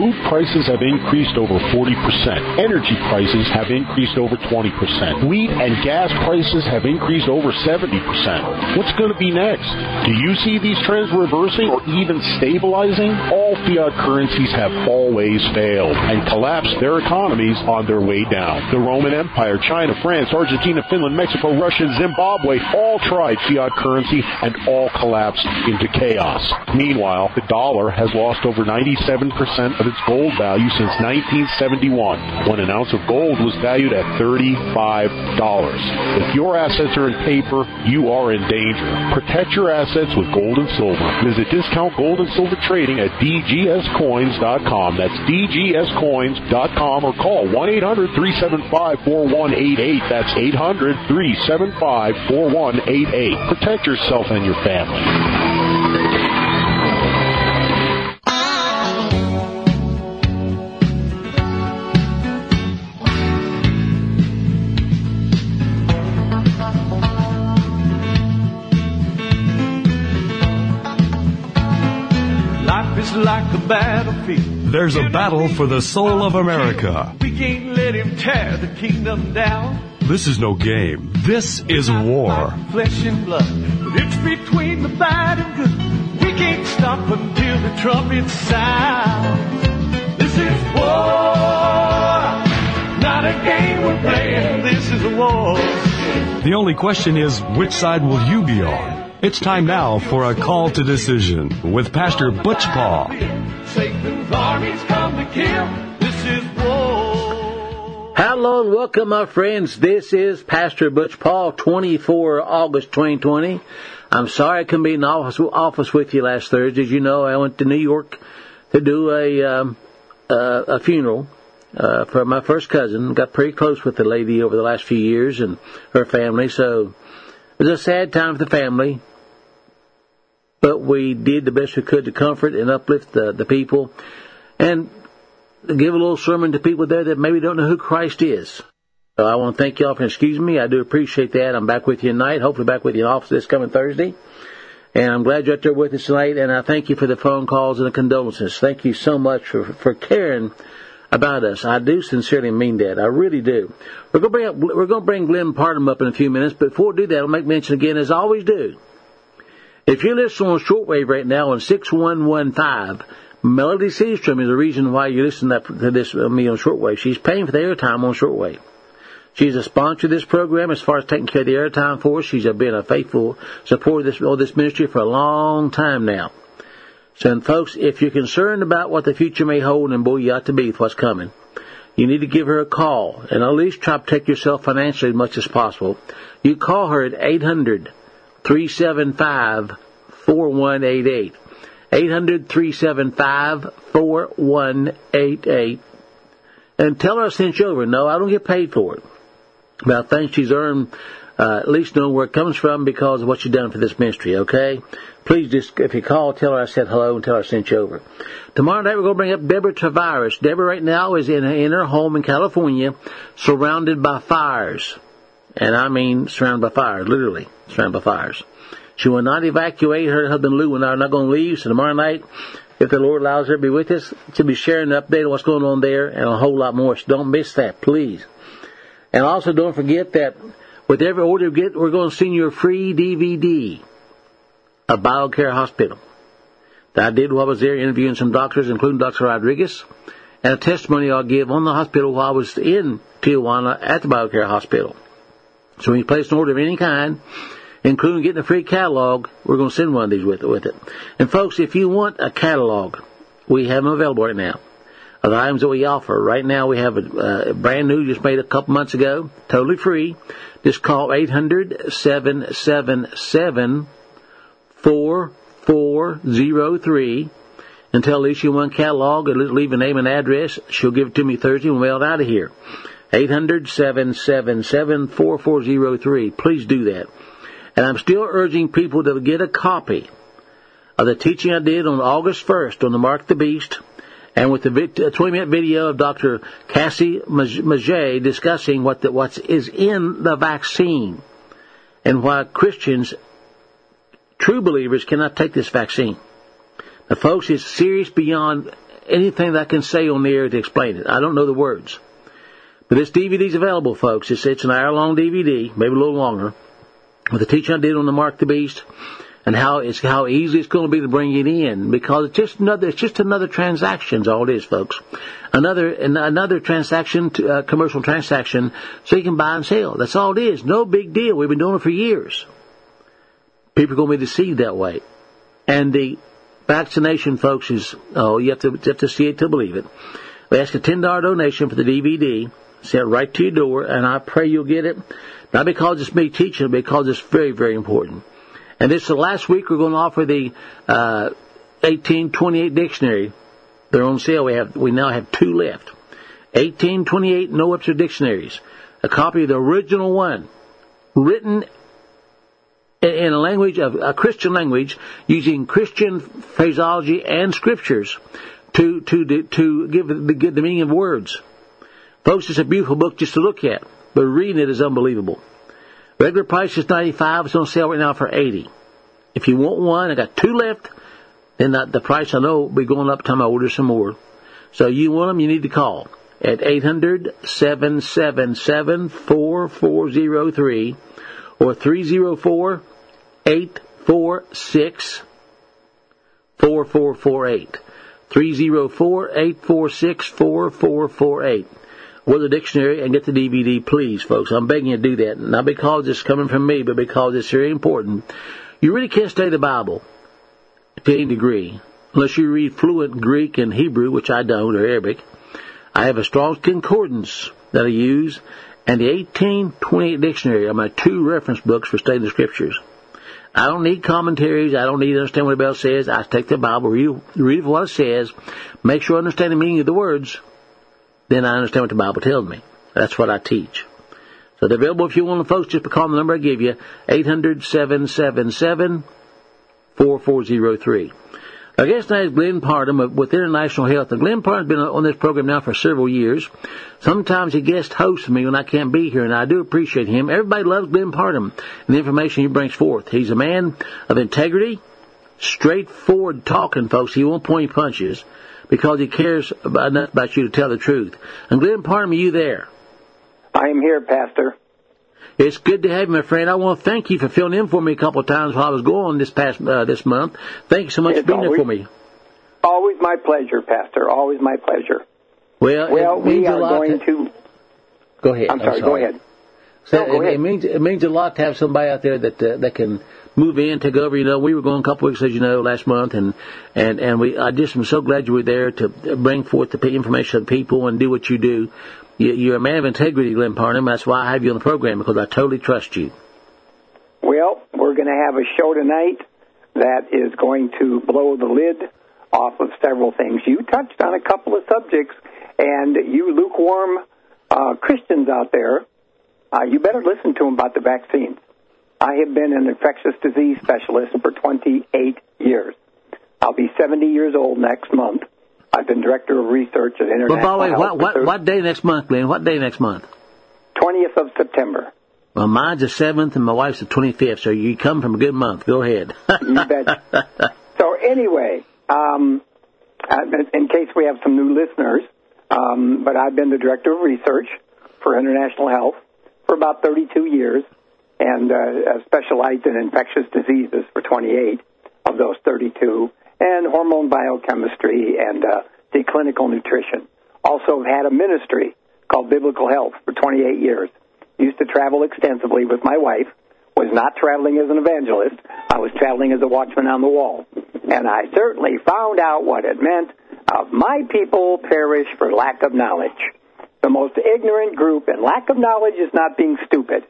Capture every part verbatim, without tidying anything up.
Food prices have increased over forty percent. Energy prices have increased over twenty percent. Wheat and gas prices have increased over seventy percent. What's going to be next? Do you see these trends reversing or even stabilizing? All fiat currencies have always failed and collapsed their economies on their way down. The Roman Empire, China, France, Argentina, Finland, Mexico, Russia, Zimbabwe all tried fiat currency and all collapsed into chaos. Meanwhile, the dollar has lost over ninety-seven percent of its gold value since nineteen seventy-one, when an ounce of gold was valued at thirty-five dollars. If your assets are in paper, you are in danger. Protect your assets with gold and silver. Visit Discount Gold and Silver Trading at d g s coins dot com. That's d g s coins dot com, or call one eight hundred three seven five four one eight eight. That's eight hundred three seven five four one eight eight. Protect yourself and your family. Like a battlefield. There's a battle for the soul of America. We can't let him tear the kingdom down. This is no game. This is war. Flesh and blood, but it's between the bad and good. We can't stop until the trumpet sounds. This is war, not a game we're playing. This is a war. The only question is, which side will you be on? It's time now for a call to decision with Pastor Butch Paul. Satan's armies come to kill. This is war. Hello and welcome, my friends. This is Pastor Butch Paul, twenty-four August twenty twenty. I'm sorry I couldn't be in the office, office with you last Thursday. As you know, I went to New York to do a um, uh, a funeral uh, for my first cousin. Got pretty close with the lady over the last few years and her family, so it was a sad time for the family. But we did the best we could to comfort and uplift the, the people and give a little sermon to people there that maybe don't know who Christ is. So I want to thank y'all for excusing me. I do appreciate that. I'm back with you tonight, hopefully back with you in office this coming Thursday. And I'm glad you're out there with us tonight, and I thank you for the phone calls and the condolences. Thank you so much for, for caring about us. I do sincerely mean that. I really do. We're going to bring up, we're going to bring Glenn Parham up in a few minutes, but before we do that, I'll make mention again, as I always do. If you're listening on shortwave right now on six one one five, Melody Seastrom is the reason why you're listening to this uh, me on shortwave. She's paying for the airtime on shortwave. She's a sponsor of this program as far as taking care of the airtime for us. She's been a faithful supporter of this, of this ministry for a long time now. So, and folks, if you're concerned about what the future may hold, and boy, you ought to be with what's coming, you need to give her a call and at least try to protect yourself financially as much as possible. You call her at eight hundred three seven five four one eight eight. eight hundred three seven five four one eight eight. And tell her I sent you over. No, I don't get paid for it. But I think she's earned uh, at least knowing where it comes from because of what you've done for this ministry, okay? Please just, if you call, tell her I said hello and tell her I sent you over. Tomorrow night we're going to bring up Deborah Tavares. Deborah right now is in, in her home in California, surrounded by fires. And I mean surrounded by fires, literally surrounded by fires. She will not evacuate. Her husband Lou and I are not going to leave. So tomorrow night, if the Lord allows her to be with us, she'll be sharing an update on what's going on there and a whole lot more. So don't miss that, please. And also don't forget that with every order you get, we're going to send you a free D V D of BioCare Hospital that I did while I was there interviewing some doctors, including Doctor Rodriguez, and a testimony I'll give on the hospital while I was in Tijuana at the BioCare Hospital. So when you place an order of any kind, including getting a free catalog, we're going to send one of these with, with it. And folks, if you want a catalog, we have them available right now. Of the items that we offer. Right now we have a, a brand new, just made a couple months ago, totally free. Just call eight hundred seven seven seven four four zero three and tell Alicia one catalog and leave a name and address. She'll give it to me Thursday and we'll mail it out of here. eight hundred seven seven seven four four zero three. Please do that. And I'm still urging people to get a copy of the teaching I did on August first on the Mark the Beast, and with the twenty-minute video of Doctor Cassie Maget discussing what the, what is in the vaccine and why Christians, true believers, cannot take this vaccine. Now, folks, it's serious beyond anything that I can say on the air to explain it. I don't know the words. But this D V D is available, folks. It's, it's an hour-long D V D, maybe a little longer, with the teaching I did on the Mark the Beast and how it's how easy it's going to be to bring it in, because it's just another it's just another transaction. Is all it is, folks. Another another transaction, to, uh, commercial transaction, so you can buy and sell. That's all it is. No big deal. We've been doing it for years. People are going to be deceived that way. And the vaccination, folks, is oh you have to you have to see it to believe it. We ask a ten dollar donation for the D V D. Sent right to your door, and I pray you'll get it. Not because it's me teaching, but because it's very, very important. And this is the last week we're going to offer the uh, eighteen twenty-eight dictionary. They're on sale. We have we now have two left. eighteen twenty-eight No Webster dictionaries. A copy of the original one, written in a language of a Christian language, using Christian phraseology and scriptures to to to give the, give the meaning of words. Folks, it's a beautiful book just to look at, but reading it is unbelievable. Regular price is ninety-five dollars. It's on sale right now for eighty dollars. If you want one, I got two left, then the, the price I know will be going up time I order some more. So you want them, you need to call at eight hundred, seven seven seven, four four zero three or three oh four, eight four six, four four four eight. three oh four, eight four six, four four four eight. With the dictionary and get the D V D, please, folks. I'm begging you to do that. Not because it's coming from me, but because it's very important. You really can't study the Bible to any degree unless you read fluent Greek and Hebrew, which I don't, or Arabic. I have a Strong's Concordance that I use, and the eighteen twenty-eight dictionary are my two reference books for studying the Scriptures. I don't need commentaries. I don't need to understand what the Bible says. I take the Bible, read, read what it says, make sure I understand the meaning of the words. Then I understand what the Bible tells me. That's what I teach. So they're available if you want them, folks. Just call the number I give you, eight hundred, seven seven seven, four four zero three. Our guest tonight is Glenn Parham with International Health. And Glenn Parham's been on this program now for several years. Sometimes he guest hosts me when I can't be here, and I do appreciate him. Everybody loves Glenn Parham and the information he brings forth. He's a man of integrity, straightforward talking, folks. He won't point punches, because he cares about, enough about you to tell the truth. And Glenn Parham, are you there? I am here, Pastor. It's good to have you, my friend. I want to thank you for filling in for me a couple of times while I was gone this past uh, this month. Thank you so much it's for being always, there for me. Always my pleasure, Pastor. Always my pleasure. Well, well we are going to... to... Go ahead. I'm sorry, I'm sorry. go ahead. So no, go it, ahead. it means it means a lot to have somebody out there that uh, that can move in, take over. You know, we were going a couple of weeks, as you know, last month, and and and we. I just am so glad you were there to bring forth the information to the people and do what you do. You, you're a man of integrity, Glenn Parham. That's why I have you on the program, because I totally trust you. Well, we're going to have a show tonight that is going to blow the lid off of several things. You touched on a couple of subjects, and you lukewarm uh, Christians out there, uh, you better listen to them about the vaccines. I have been an infectious disease specialist for twenty-eight years. I'll be seventy years old next month. I've been director of research at International Well, by the way, Health what, what, what day next month, Glenn? What day next month? twentieth of September. Well, mine's the seventh and my wife's the twenty-fifth, so you come from a good month. Go ahead. You bet. So anyway, um, in case we have some new listeners, um, but I've been the director of research for International Health for about thirty-two years, and uh, specialized in infectious diseases for twenty-eight of those thirty-two, and hormone biochemistry and uh, the clinical nutrition. Also had a ministry called Biblical Health for twenty-eight years. Used to travel extensively with my wife. Was not traveling as an evangelist. I was traveling as a watchman on the wall. And I certainly found out what it meant of my people perish for lack of knowledge. The most ignorant group, and lack of knowledge is not being stupid.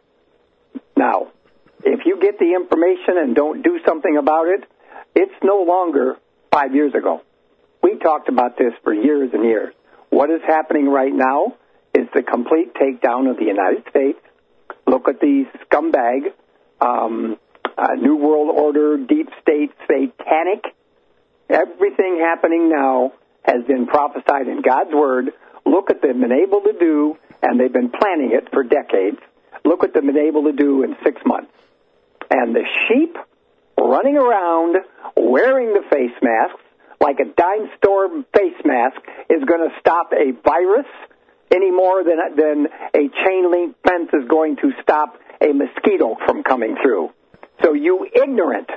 Now, if you get the information and don't do something about it, it's no longer five years ago. We talked about this for years and years. What is happening right now is the complete takedown of the United States. Look at the scumbag, um, uh, New World Order, deep state, satanic. Everything happening now has been prophesied in God's Word. Look at them been able to do, and they've been planning it for decades. Look what they've been able to do in six months. And the sheep running around, wearing the face masks, like a dime store face mask is going to stop a virus any more than, than a chain link fence is going to stop a mosquito from coming through. So you ignorant,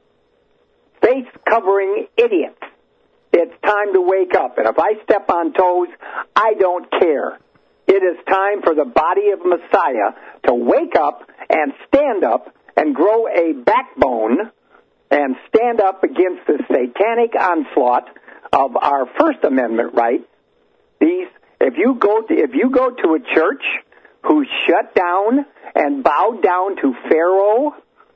face-covering idiots, it's time to wake up. And if I step on toes, I don't care. It is time for the body of Messiah to wake up and stand up and grow a backbone and stand up against the satanic onslaught of our First Amendment rights. These, if you go to, if you go to a church who shut down and bowed down to Pharaoh,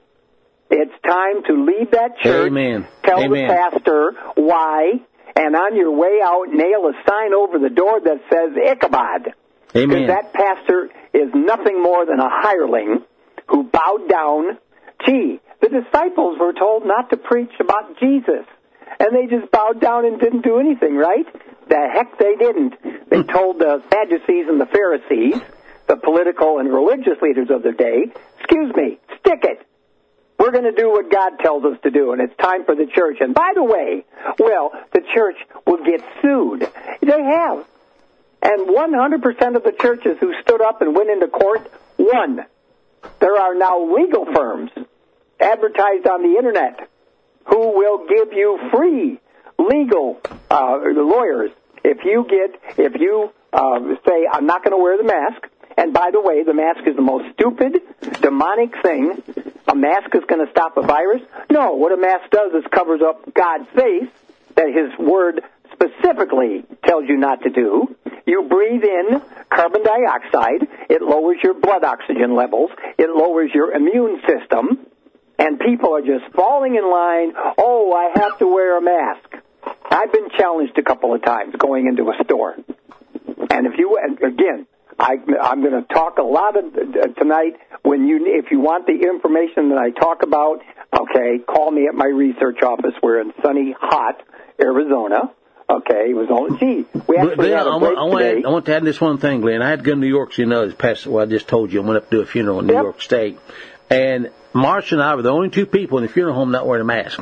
it's time to leave that church. Amen. Tell Amen. the pastor why, and on your way out, nail a sign over the door that says Ichabod. Amen. Because that pastor is nothing more than a hireling who bowed down. Gee, the disciples were told not to preach about Jesus, and they just bowed down and didn't do anything, right? The heck they didn't. They told the Sadducees and the Pharisees, the political and religious leaders of their day, excuse me, stick it. We're going to do what God tells us to do, and it's time for the church. And by the way, well, the church will get sued. They have. And one hundred percent of the churches who stood up and went into court won. There are now legal firms advertised on the Internet who will give you free legal uh, lawyers if you get if you uh, say, I'm not going to wear the mask. And by the way, the mask is the most stupid, demonic thing. A mask is going to stop a virus? No, what a mask does is covers up God's face that His Word specifically tells you not to do. You breathe in carbon dioxide. It lowers your blood oxygen levels. It lowers your immune system. And people are just falling in line. Oh, I have to wear a mask. I've been challenged a couple of times going into a store. And if you, again, I, I'm going to talk a lot of, uh, tonight. When you, if you want the information that I talk about, okay, call me at my research office. We're in sunny, hot Arizona. Okay, it was only, gee, we actually Glenn, had a I, break want, I, today. want, I want to add this one thing, Glenn. I had to go to New York, so you know, this past, well, I just told you, I went up to do a funeral in New Yep. York State. And Marsh and I were the only two people in the funeral home not wearing a mask.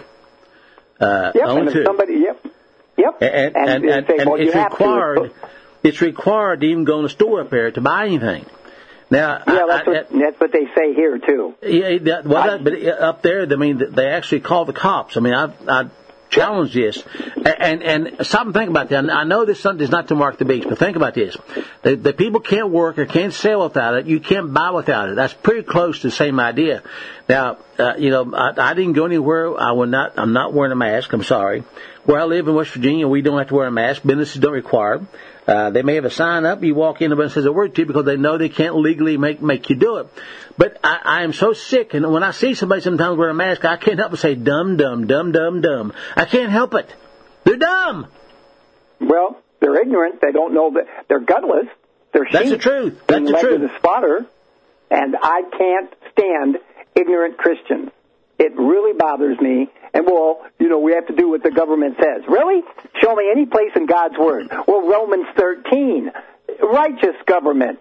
Uh, Yep, only and if two. somebody, yep, yep. And, and, and, they and, say, and well, you it's have required, to. it's required to even go in the store up there to buy anything. Now, Yeah, I, that's, I, what, that's what they say here, too. Yeah, that, well, that, but up there, I mean, they actually call the cops. I mean, I, I challenge this, and and stop and think about that. I know this is not to mark the beast, but think about this: the, the people can't work or can't sell without it. You can't buy without it. That's pretty close to the same idea. Now, uh, you know, I, I didn't go anywhere. I will not. I'm not wearing a mask. I'm sorry. Where I live in West Virginia, we don't have to wear a mask. Businesses don't require it. Uh, they may have a sign up. You walk in, and says a word to you because they know they can't legally make make you do it. But I, I am so sick, and when I see somebody sometimes wear a mask, I can't help but say, dumb, dumb, dumb, dumb, dumb. I can't help it. They're dumb. Well, they're ignorant. They don't know that they're gutless. They're sheep. That's the truth. That's being the led truth. to the slaughter, and I can't stand ignorant Christians. It really bothers me. And, well, you know, we have to do what the government says. Really? Show me any place in God's Word. Well, Romans thirteen, righteous government.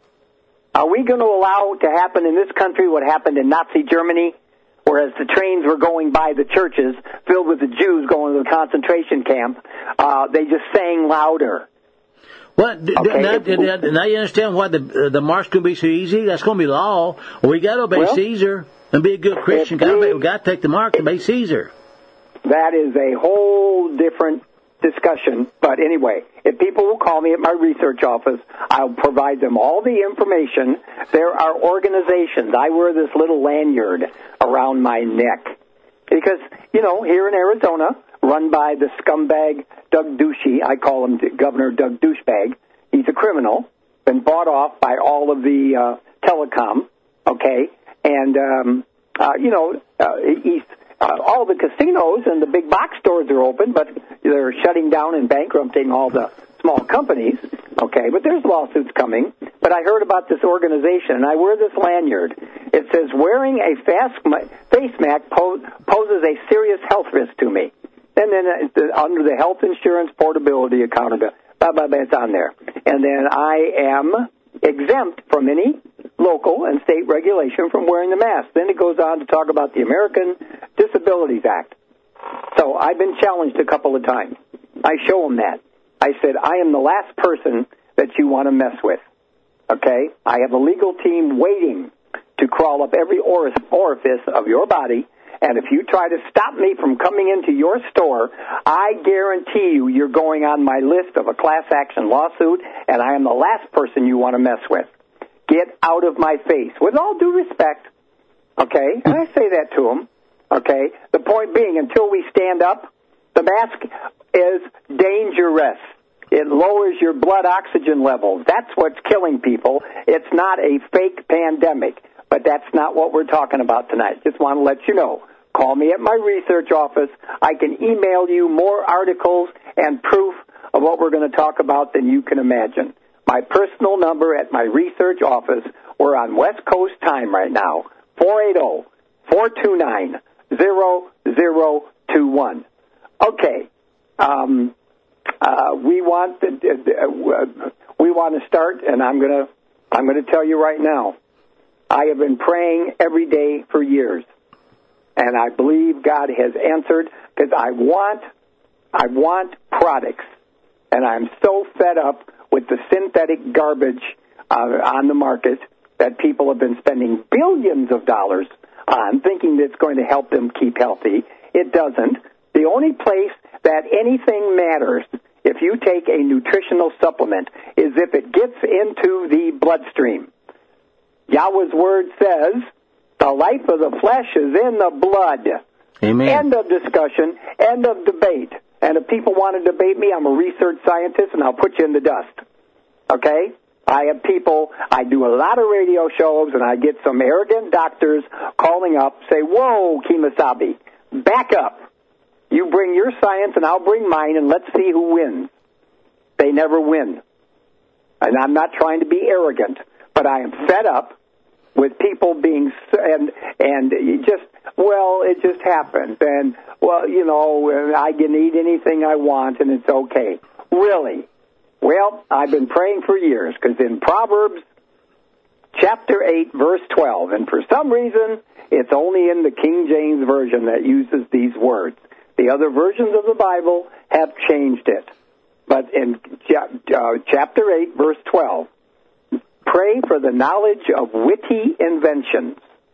Are we going to allow to happen in this country what happened in Nazi Germany, whereas the trains were going by the churches filled with the Jews going to the concentration camp? Uh, they just sang louder. What? D- Okay. now, now, now you understand why the uh, the march going to be so easy? That's going to be law. We got to obey Well, Caesar and be a good Christian. if Gotta we- obey, we got to take the mark to obey Caesar. That is a whole different discussion. But anyway, if people will call me at my research office, I'll provide them all the information. There are organizations. I wear this little lanyard around my neck because, you know, here in Arizona, run by the scumbag Doug Ducey, I call him Governor Doug Douchebag. He's a criminal, been bought off by all of the uh, telecom, okay? And, um, uh, you know, uh, he's... Uh, all the casinos and the big box stores are open, but they're shutting down and bankrupting all the small companies. Okay, but there's lawsuits coming. But I heard about this organization, and I wear this lanyard. It says, wearing a fast face mask pose, poses a serious health risk to me. And then uh, under the health insurance portability accountability, blah, blah, blah, it's on there. And then I am exempt from any local and state regulation from wearing the mask. Then it goes on to talk about the American Disabilities Act. So I've been challenged a couple of times. I show them that. I said, I am the last person that you want to mess with. Okay? I have a legal team waiting to crawl up every orifice of your body, and if you try to stop me from coming into your store, I guarantee you you're going on my list of a class action lawsuit, and I am the last person you want to mess with. Get out of my face. With all due respect, okay? And I say that to them, okay? The point being, until we stand up, the mask is dangerous. It lowers your blood oxygen levels. That's what's killing people. It's not a fake pandemic, but that's not what we're talking about tonight. Just want to let you know. Call me at my research office. I can email you more articles and proof of what we're going to talk about than you can imagine. My personal number at my research office, we're on West Coast time right now, four eight zero, four two nine, zero zero two one. Okay. Um, uh, we want to, uh, we want to start, and I'm going to I'm going to tell you right now. I have been praying every day for years, and I believe God has answered because I want I want products, and I'm so fed up with the synthetic garbage uh, on the market that people have been spending billions of dollars on, thinking that it's going to help them keep healthy. It doesn't. The only place that anything matters if you take a nutritional supplement is if it gets into the bloodstream. Yahweh's word says, the life of the flesh is in the blood. Amen. End of discussion, end of debate. And if people want to debate me, I'm a research scientist, and I'll put you in the dust. Okay? I have people, I do a lot of radio shows, and I get some arrogant doctors calling up, say, whoa, Kemosabe, back up. You bring your science, and I'll bring mine, and let's see who wins. They never win. And I'm not trying to be arrogant, but I am fed up with people being, and and you just, well, it just happens. And, well, you know, I can eat anything I want, and it's okay. Really? Well, I've been praying for years, because in Proverbs chapter eight, verse twelve, and for some reason, it's only in the King James Version that uses these words. The other versions of the Bible have changed it. But in uh, chapter eight, verse twelve, pray for the knowledge of witty inventions.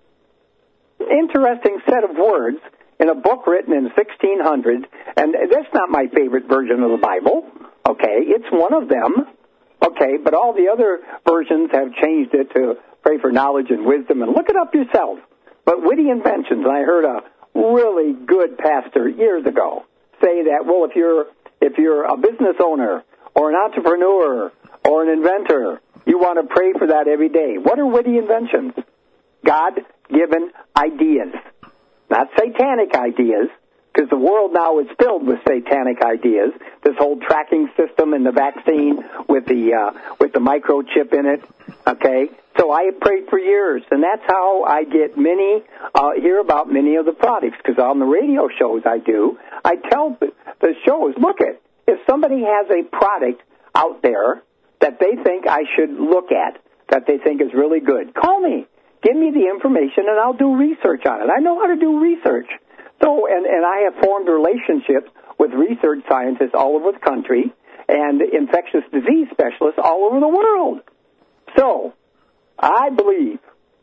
Interesting set of words in a book written in sixteen hundred, and that's not my favorite version of the Bible, okay? It's one of them, okay? But all the other versions have changed it to pray for knowledge and wisdom, and look it up yourself. But witty inventions, and I heard a really good pastor years ago say that, well, if you're if you're a business owner or an entrepreneur or an inventor, you want to pray for that every day. What are witty inventions? God-given ideas. Not satanic ideas, because the world now is filled with satanic ideas. This whole tracking system and the vaccine with the uh, with the microchip in it, okay? So I have prayed for years, and that's how I get many, uh, hear about many of the products, because on the radio shows I do, I tell the shows, look at, if somebody has a product out there that they think I should look at, that they think is really good, call me. Give me the information, and I'll do research on it. I know how to do research. So, and, and I have formed relationships with research scientists all over the country and infectious disease specialists all over the world. So, I believe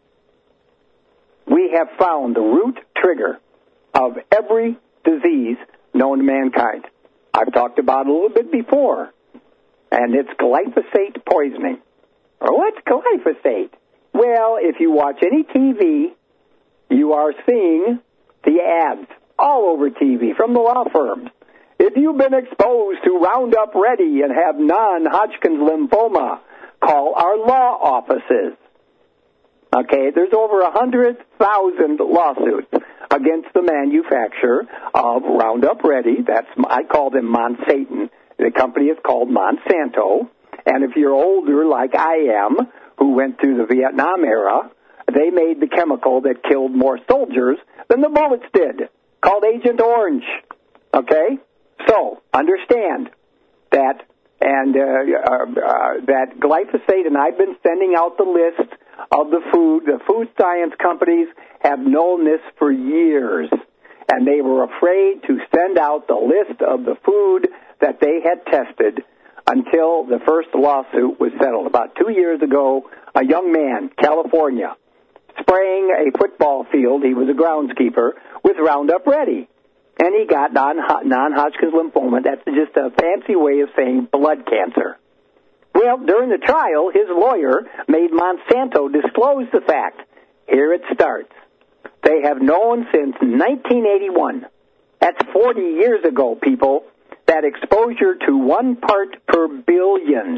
we have found the root trigger of every disease known to mankind. I've talked about it a little bit before, and it's glyphosate poisoning. Or what's glyphosate? Well, if you watch any T V, you are seeing the ads all over T V from the law firms. If you've been exposed to Roundup Ready and have non-Hodgkin's lymphoma, call our law offices. Okay, there's over one hundred thousand lawsuits against the manufacturer of Roundup Ready. That's, I call them Monsanto. The company is called Monsanto. And if you're older, like I am, who went through the Vietnam era, they made the chemical that killed more soldiers than the bullets did, called Agent Orange. Okay? So, understand that, and uh, uh, uh, that glyphosate, and I've been sending out the list of the food. The food science companies have known this for years. and they were afraid to send out the list of the food that they had tested until the first lawsuit was settled. About two years ago, a young man, California, spraying a football field, he was a groundskeeper, with Roundup Ready. And he got non- non-Hodgkin's lymphoma. That's just a fancy way of saying blood cancer. Well, during the trial, his lawyer made Monsanto disclose the fact. Here it starts. They have known since nineteen eighty-one, that's forty years ago, people, that exposure to one part per billion,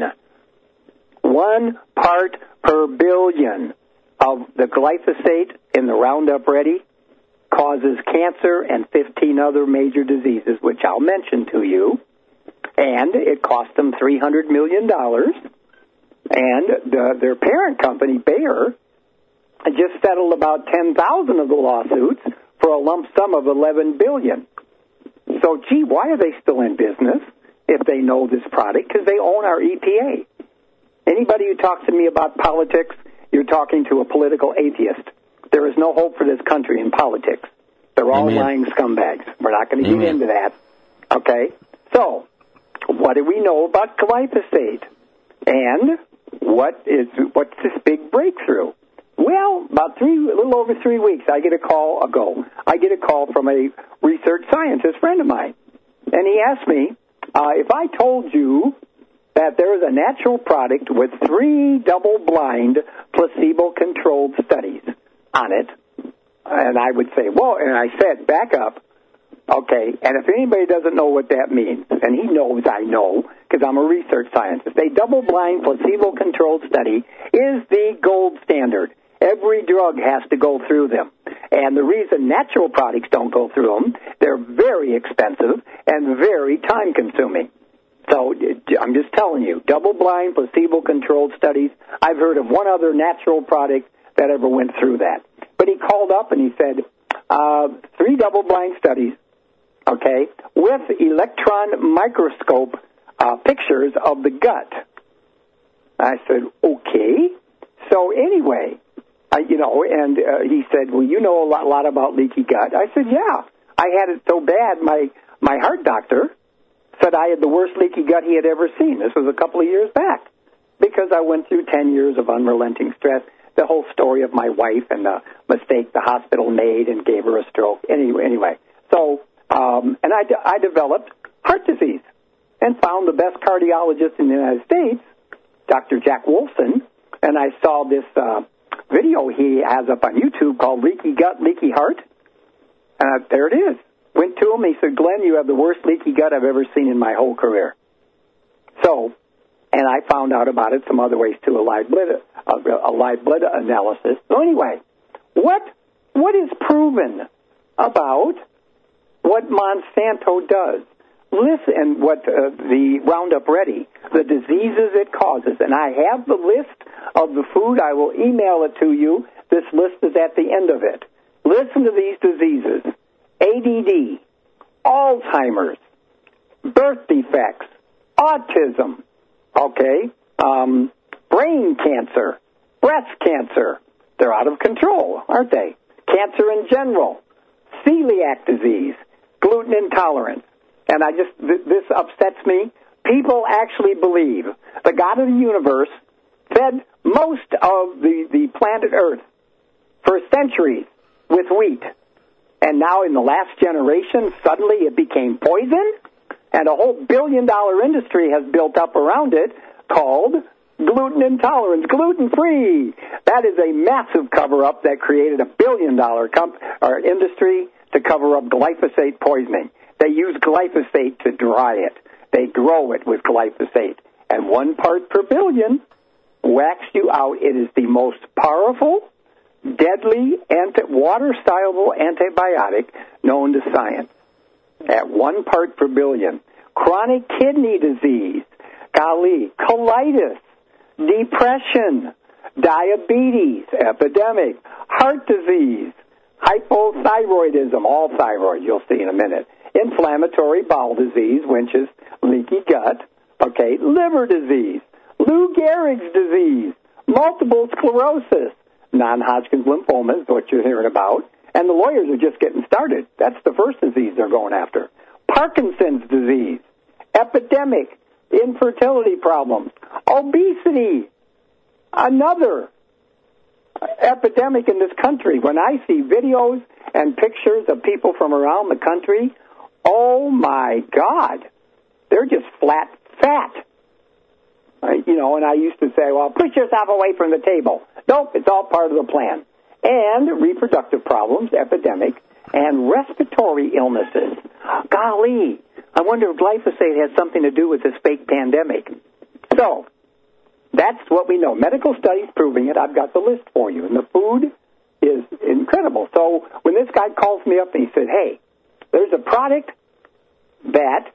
one part per billion of the glyphosate in the Roundup Ready causes cancer and fifteen other major diseases, which I'll mention to you. And it cost them three hundred million dollars. And the, their parent company, Bayer, just settled about ten thousand of the lawsuits for a lump sum of eleven billion dollars. So, gee, why are they still in business if they know this product? Because they own our E P A. Anybody who talks to me about politics, you're talking to a political atheist. There is no hope for this country in politics. They're all Amen. lying scumbags. We're not going to get into that. Okay? So, what do we know about glyphosate? And what is what's this big breakthrough? Well, about three, a little over three weeks, I get a call ago. I get a call from a research scientist friend of mine. And he asked me, uh, if I told you that there is a natural product with three double-blind, placebo-controlled studies on it, and I would say, well, and I said, back up, okay, and if anybody doesn't know what that means, and he knows I know, because I'm a research scientist, a double-blind, placebo-controlled study is the gold standard. Every drug has to go through them. And the reason natural products don't go through them, they're very expensive and very time-consuming. So I'm just telling you, double-blind, placebo-controlled studies, I've heard of one other natural product that ever went through that. But he called up and he said, uh, three double-blind studies, okay, with electron microscope uh, pictures of the gut. I said, okay. So anyway, I, you know, and uh, he said, well, you know a lot, lot about leaky gut. I said, yeah. I had it so bad, my, my heart doctor said I had the worst leaky gut he had ever seen. This was a couple of years back because I went through ten years of unrelenting stress. The whole story of my wife and the mistake the hospital made and gave her a stroke. Anyway, anyway. So, um, and I, de- I developed heart disease and found the best cardiologist in the United States, Doctor Jack Wolfson, and I saw this uh, video he has up on YouTube called Leaky Gut, Leaky Heart. Uh, there it is. Went to him, he said, Glenn, you have the worst leaky gut I've ever seen in my whole career. So, and I found out about it some other ways too, a live blood, a, a live blood analysis. So anyway, what what is proven about what Monsanto does? Listen, what uh, the Roundup Ready, the diseases it causes, and I have the list of the food. I will email it to you. This list is at the end of it. Listen to these diseases: A D D, Alzheimer's, birth defects, autism, okay, um, brain cancer, breast cancer. They're out of control, aren't they? Cancer in general, celiac disease, gluten intolerance. And I just, th- this upsets me. People actually believe the God of the universe fed most of the, the planet Earth for centuries with wheat. And now in the last generation, suddenly it became poison, and a whole billion-dollar industry has built up around it called gluten intolerance, gluten-free. That is a massive cover-up that created a billion-dollar comp- or industry to cover up glyphosate poisoning. They use glyphosate to dry it. They grow it with glyphosate. And one part per billion whacks you out. It is the most powerful, deadly, anti- water-soluble antibiotic known to science. At one part per billion. Chronic kidney disease, golly, colitis, depression, diabetes, epidemic, heart disease, hypothyroidism, all thyroid, you'll see in a minute, inflammatory bowel disease, which is leaky gut, okay, liver disease, Lou Gehrig's disease, multiple sclerosis, non-Hodgkin's lymphoma is what you're hearing about, And the lawyers are just getting started. That's the first disease they're going after. Parkinson's disease, epidemic, infertility problems, obesity, another epidemic in this country. When I see videos and pictures of people from around the country, oh my God, they're just flat fat. Uh, you know, and I used to say, well, push yourself away from the table. Nope, it's all part of the plan. And reproductive problems, epidemic, and respiratory illnesses. Golly, I wonder if glyphosate has something to do with this fake pandemic. So, that's what we know. Medical studies proving it. I've got the list for you. And the food is incredible. So, when this guy calls me up and he said, hey, there's a product that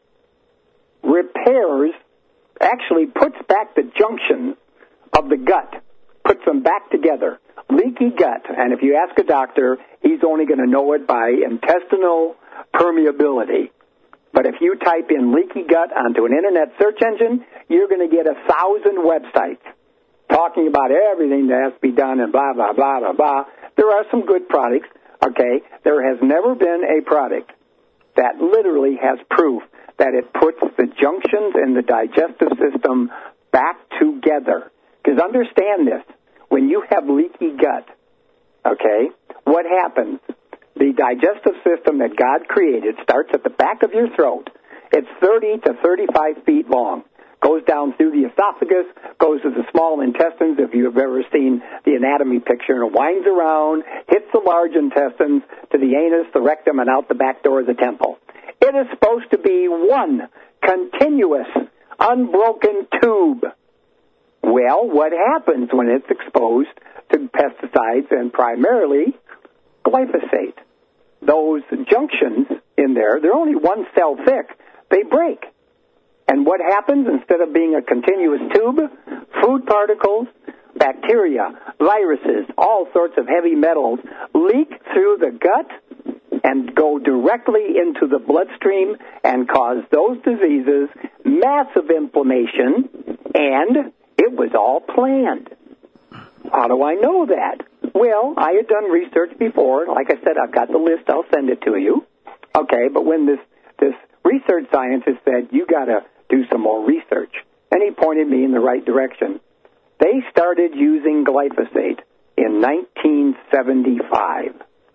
repairs, actually puts back the junctions of the gut, puts them back together. Leaky gut, and if you ask a doctor, he's only going to know it by intestinal permeability. But if you type in leaky gut onto an internet search engine, you're going to get a thousand websites talking about everything that has to be done and blah, blah, blah, blah, blah. There are some good products, okay? There has never been a product that literally has proof that it puts the junctions in the digestive system back together. Because understand this, when you have leaky gut, okay, what happens? The digestive system that God created starts at the back of your throat. It's thirty to thirty-five feet long. Goes down through the esophagus, goes to the small intestines, if you've ever seen the anatomy picture, and it winds around, hits the large intestines, to the anus, the rectum, and out the back door of the temple. It is supposed to be one continuous, unbroken tube. Well, what happens when it's exposed to pesticides and primarily glyphosate? Those junctions in there, they're only one cell thick. They break. And what happens instead of being a continuous tube? Food particles, bacteria, viruses, all sorts of heavy metals leak through the gut and go directly into the bloodstream and cause those diseases, massive inflammation, and it was all planned. How do I know that? Well, I had done research before. Like I said, I've got the list. I'll send it to you. Okay, but when this, this research scientist said, you got to do some more research, and he pointed me in the right direction. They started using glyphosate in nineteen seventy-five.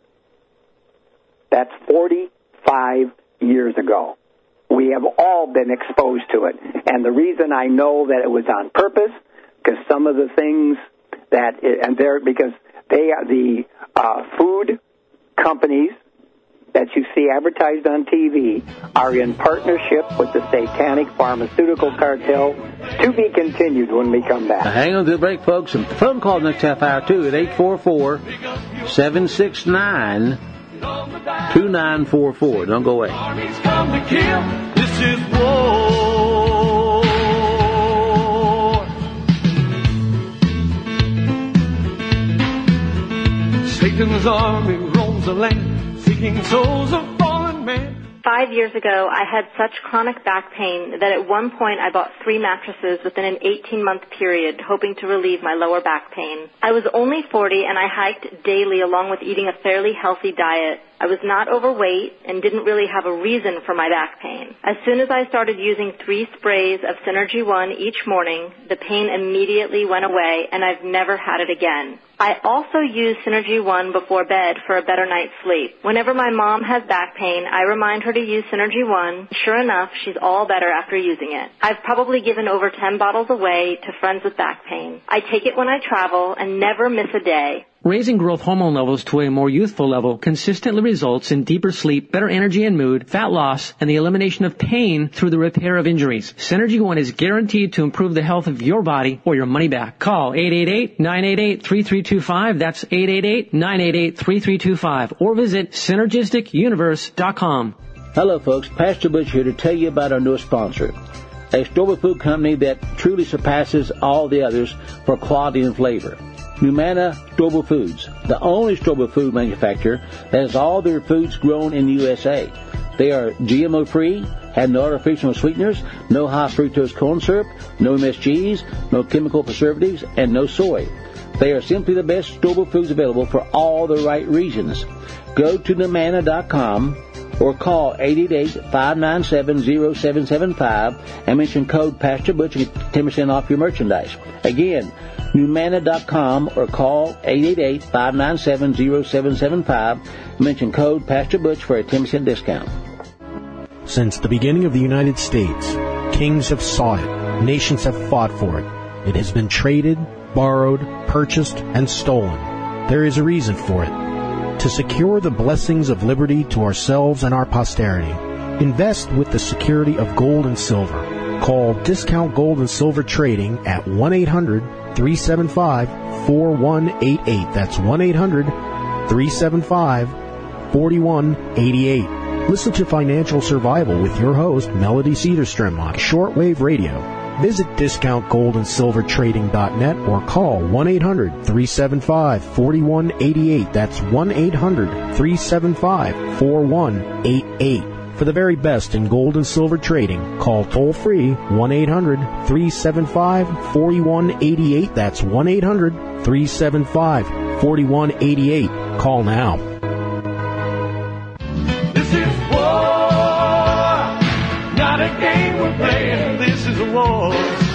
That's forty-five years ago. We have all been exposed to it. And the reason I know that it was on purpose, because some of the things that, it, and they're, because they are the uh, food companies that you see advertised on T V are in partnership with the satanic pharmaceutical cartel, to be continued when we come back. Now hang on to the break, folks. And phone call next half hour, too, at eight four four, seven six nine, two nine four four. Don't go away. Armies come to kill. This is war. Satan's army roams the land, seeking souls of fallen men. Five years ago, I had such chronic back pain that at one point I bought three mattresses within an eighteen-month period, hoping to relieve my lower back pain. I was only forty, and I hiked daily along with eating a fairly healthy diet. I was not overweight and didn't really have a reason for my back pain. As soon as I started using three sprays of Synergy One each morning, the pain immediately went away, and I've never had it again. I also use Synergy One before bed for a better night's sleep. Whenever my mom has back pain, I remind her to use Synergy One. Sure enough, she's all better after using it. I've probably given over ten bottles away to friends with back pain. I take it when I travel and never miss a day. Raising growth hormone levels to a more youthful level consistently results in deeper sleep, better energy and mood, fat loss, and the elimination of pain through the repair of injuries. Synergy One is guaranteed to improve the health of your body or your money back. Call eight eight eight, nine eight eight, three three two five. That's eight eight eight, nine eight eight, three three two five. Or visit synergistic universe dot com. Hello, folks. Pastor Butch here to tell you about our newest sponsor, a store food company that truly surpasses all the others for quality and flavor. Humana Store Foods, the only store food manufacturer that has all their foods grown in the U S A. They are G M O-free, have no artificial sweeteners, no high fructose corn syrup, no M S Gs, no chemical preservatives, and no soy. They are simply the best storable foods available for all the right reasons. Go to Numanna dot com or call eight eight eight, five nine seven, zero seven seven five and mention code Pastor Butch and get ten percent off your merchandise. Again, Numanna dot com or call eight eight eight, five nine seven, zero seven seven five and mention code Pastor Butch for a ten percent discount. Since the beginning of the United States, kings have sought it, nations have fought for it. It has been traded, borrowed, purchased, and stolen. There is a reason for it. To secure the blessings of liberty to ourselves and our posterity, invest with the security of gold and silver. Call Discount Gold and Silver Trading at one eight hundred, three seven five, four one eight eight. That's one eight hundred, three seven five, four one eight eight. Listen to Financial Survival with your host, Melody Cedarstrom, on shortwave radio. Visit discount gold and silver trading dot net or call one eight hundred, three seven five, four one eight eight. That's one eight hundred, three seven five, four one eight eight. For the very best in gold and silver trading, call toll-free one eight hundred, three seven five, four one eight eight. That's one eight hundred, three seven five, four one eight eight. Call now. This is war, not a game we're playing. This is a war.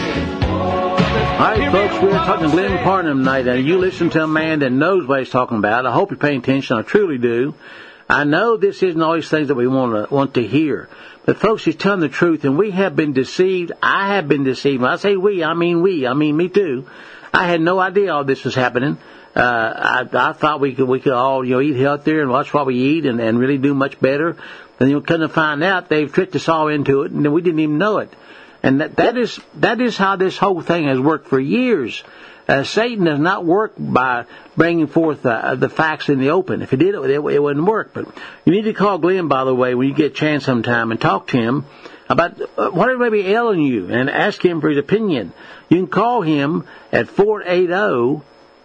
All right, folks, we're talking to Glenn Parnham tonight. Now, you listen to a man that knows what he's talking about. I hope you're paying attention. I truly do. I know this isn't always things that we want to want to hear. But, folks, he's telling the truth, and we have been deceived. I have been deceived. When I say we, I mean we. I mean me, too. I had no idea all this was happening. Uh, I, I thought we could we could all, you know, eat healthier and watch what we eat and, and really do much better. And you couldn't find out they've tricked us all into it, and we didn't even know it. And that, that is that is how this whole thing has worked for years. Uh, Satan does not work by bringing forth uh, the facts in the open. If he did it, it, it wouldn't work. But you need to call Glenn, by the way, when you get a chance sometime and talk to him about uh, whatever may be ailing you and ask him for his opinion. You can call him at four eight zero,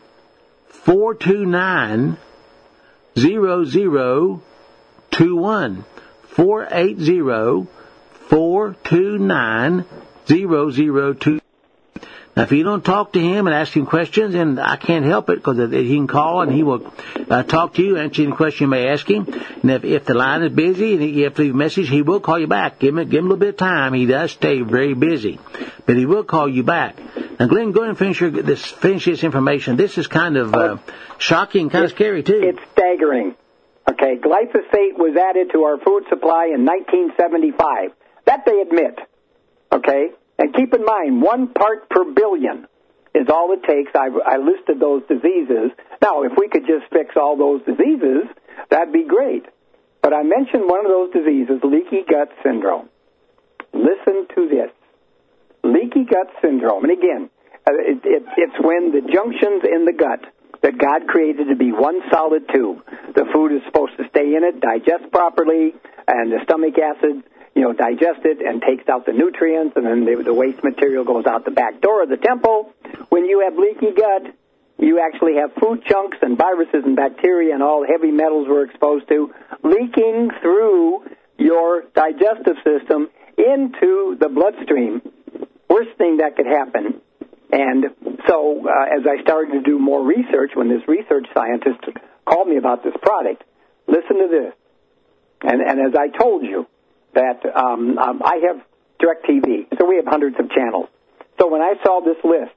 four two nine, zero zero two one. four eight zero, four two nine, zero zero two one. Now, if you don't talk to him and ask him questions, and I can't help it because he can call and he will uh, talk to you, answer any question you may ask him. And if, if the line is busy and you have to leave a message, he will call you back. Give him, give him a little bit of time. He does stay very busy, but he will call you back. Now, Glenn, go ahead and finish, your, this, finish this information. This is kind of uh, shocking, kind of scary, too. It's staggering. Okay, glyphosate was added to our food supply in nineteen seventy-five. That they admit. Okay? And keep in mind, one part per billion is all it takes. I, I listed those diseases. Now, if we could just fix all those diseases, that'd be great. But I mentioned one of those diseases, leaky gut syndrome. Listen to this. Leaky gut syndrome. And again, it, it, it's when the junctions in the gut that God created to be one solid tube. The food is supposed to stay in it, digest properly, and the stomach acid, you know, digest it and takes out the nutrients, and then the, the waste material goes out the back door of the temple. When you have leaky gut, you actually have food chunks and viruses and bacteria and all the heavy metals we're exposed to leaking through your digestive system into the bloodstream. Worst thing that could happen. And so uh, as I started to do more research, when this research scientist called me about this product, listen to this. And, and as I told you, that um, um, I have DirecTV, so we have hundreds of channels. So when I saw this list,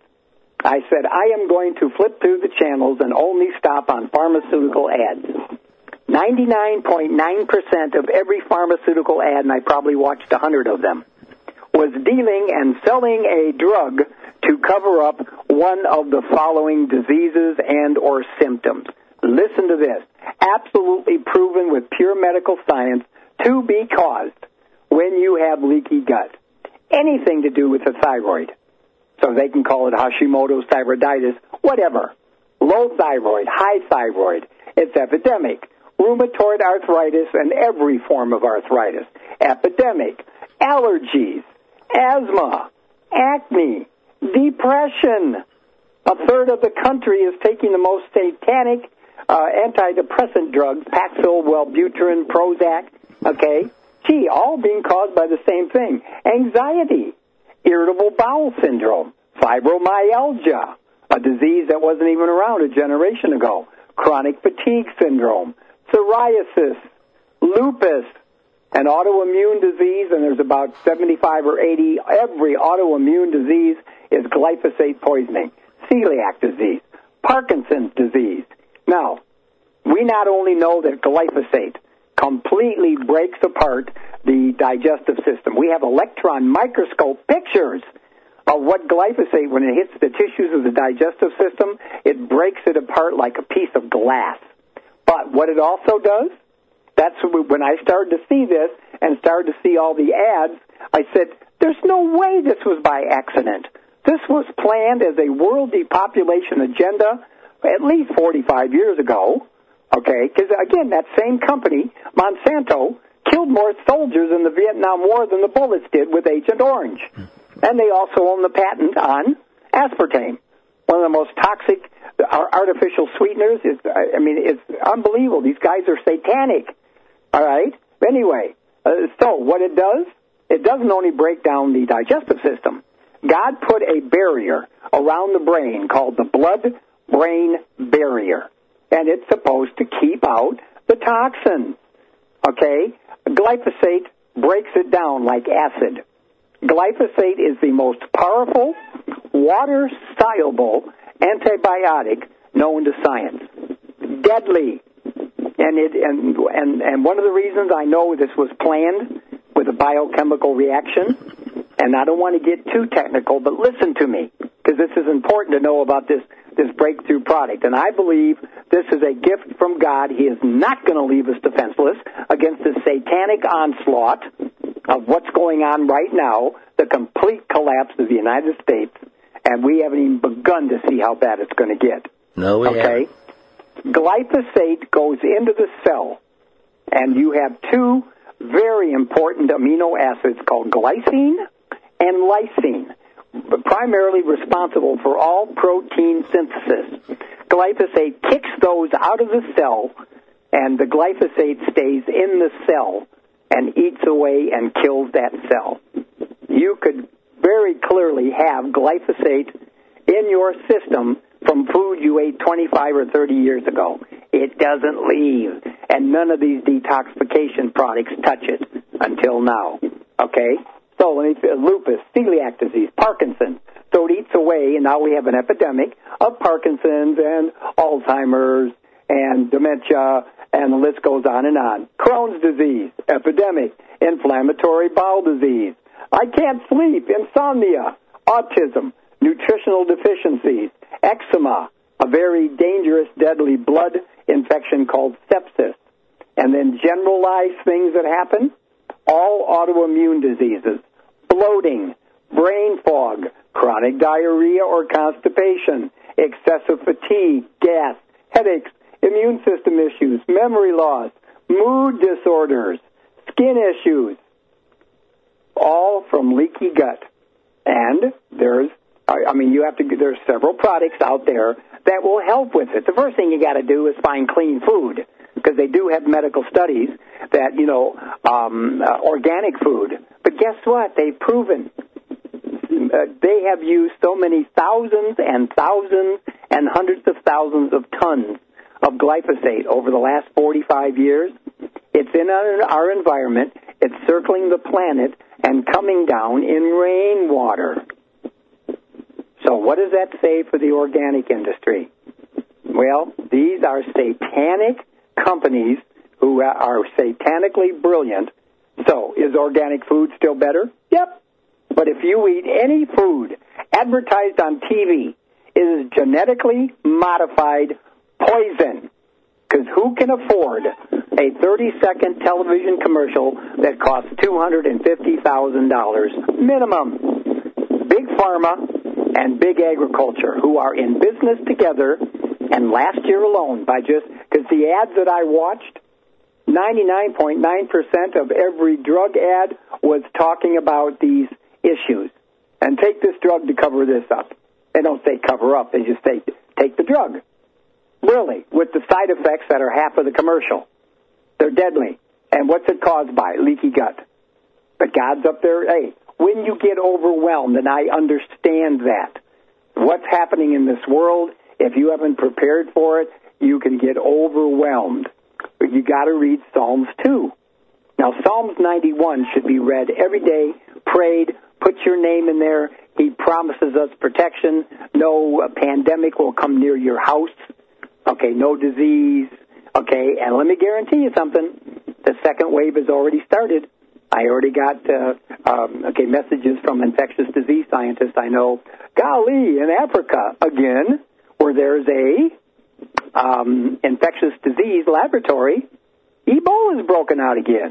I said, I am going to flip through the channels and only stop on pharmaceutical ads. ninety-nine point nine percent of every pharmaceutical ad, and I probably watched a hundred of them, was dealing and selling a drug to cover up one of the following diseases and or symptoms. Listen to this. Absolutely proven with pure medical science to be caused when you have leaky gut. Anything to do with the thyroid. So they can call it Hashimoto's thyroiditis, whatever. Low thyroid, high thyroid. It's epidemic. Rheumatoid arthritis and every form of arthritis. Epidemic. Allergies. Asthma. Acne. Depression. A third of the country is taking the most satanic uh, antidepressant drugs, Paxil, Wellbutrin, Prozac. Okay? Gee, all being caused by the same thing. Anxiety, irritable bowel syndrome, fibromyalgia, a a disease that wasn't even around a generation ago, chronic fatigue syndrome, psoriasis, lupus, an autoimmune disease, and there's about seventy-five or eighty. Every autoimmune disease is glyphosate poisoning, celiac disease, Parkinson's disease. Now, we not only know that glyphosate completely breaks apart the digestive system. We have electron microscope pictures of what glyphosate, when it hits the tissues of the digestive system, it breaks it apart like a piece of glass. But what it also does, that's when I started to see this and started to see all the ads, I said, there's no way this was by accident. This was planned as a world depopulation agenda at least forty-five years ago, okay? Because, again, that same company, Monsanto, killed more soldiers in the Vietnam War than the bullets did with Agent Orange. And they also own the patent on aspartame, one of the most toxic artificial sweeteners. Is, I mean, it's unbelievable. These guys are satanic, all right? Anyway, uh, so what it does, it doesn't only break down the digestive system. God put a barrier around the brain called the blood-brain barrier, and it's supposed to keep out the toxins, okay? Glyphosate breaks it down like acid. Glyphosate is the most powerful, water-soluble antibiotic known to science. Deadly. And, it, and, and, and one of the reasons I know this was planned with a biochemical reaction, and I don't want to get too technical, but listen to me, because this is important to know about this, this breakthrough product. And I believe this is a gift from God. He is not going to leave us defenseless against the satanic onslaught of what's going on right now, the complete collapse of the United States, and we haven't even begun to see how bad it's going to get. No, we okay? haven't. Glyphosate goes into the cell, and you have two very important amino acids called glycine and lysine, primarily responsible for all protein synthesis. Glyphosate kicks those out of the cell, and the glyphosate stays in the cell and eats away and kills that cell. You could very clearly have glyphosate in your system from food you ate twenty-five or thirty years ago. It doesn't leave, and none of these detoxification products touch it until now, okay? So let me, lupus, celiac disease, Parkinson's. So it eats away, and now we have an epidemic of Parkinson's and Alzheimer's and dementia, and the list goes on and on. Crohn's disease, epidemic, inflammatory bowel disease. I can't sleep, insomnia, autism, nutritional deficiencies, eczema, a very dangerous, deadly blood infection called sepsis, and then generalized things that happen, all autoimmune diseases, bloating, brain fog, chronic diarrhea or constipation, excessive fatigue, gas, headaches, immune system issues, memory loss, mood disorders, skin issues, all from leaky gut. And there's, I mean, you have to, there's several products out there that will help with it. The first thing you got to do is find clean food, because they do have medical studies that, you know, um, uh, organic food. But guess what? They've proven uh, they have used so many thousands and thousands and hundreds of thousands of tons of glyphosate over the last forty-five years. It's in our, our environment. It's circling the planet and coming down in rainwater. So what does that say for the organic industry? Well, these are satanic companies who are satanically brilliant. So is organic food still better? Yep. But if you eat any food advertised on T V, it is genetically modified poison. Because who can afford a thirty-second television commercial that costs two hundred fifty thousand dollars minimum? Big Pharma and big agriculture, who are in business together, and last year alone, by just, because the ads that I watched, ninety-nine point nine percent of every drug ad was talking about these issues. And take this drug to cover this up. They don't say cover up, they just say take the drug. Really, with the side effects that are half of the commercial. They're deadly. And what's it caused by? Leaky gut. But God's up there, hey, when you get overwhelmed, and I understand that, what's happening in this world, if you haven't prepared for it, you can get overwhelmed. But you got to read Psalms two. Now, Psalms ninety-one should be read every day, prayed, put your name in there. He promises us protection. No uh, pandemic will come near your house. Okay, no disease. Okay, and let me guarantee you something. The second wave has already started. I already got, uh, um, okay, messages from infectious disease scientists I know. Golly, in Africa, again, where there's a um, infectious disease laboratory, Ebola is broken out again.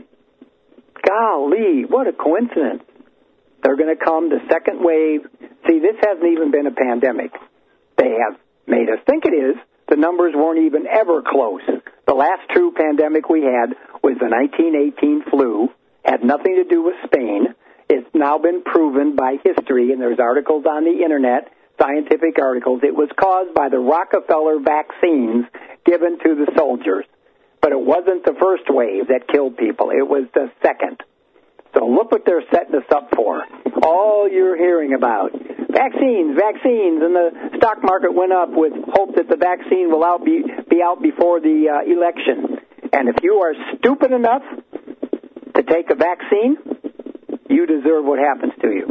Golly, what a coincidence. They're going to come, the second wave. See, this hasn't even been a pandemic. They have made us think it is. The numbers weren't even ever close. The last true pandemic we had was the nineteen eighteen flu. Had nothing to do with Spain. It's now been proven by history, and there's articles on the Internet, scientific articles. It was caused by the Rockefeller vaccines given to the soldiers. But it wasn't the first wave that killed people. It was the second. So look what they're setting us up for. All you're hearing about. Vaccines, vaccines, and the stock market went up with hope that the vaccine will out be, be out before the uh, election. And if you are stupid enough to take a vaccine, you deserve what happens to you.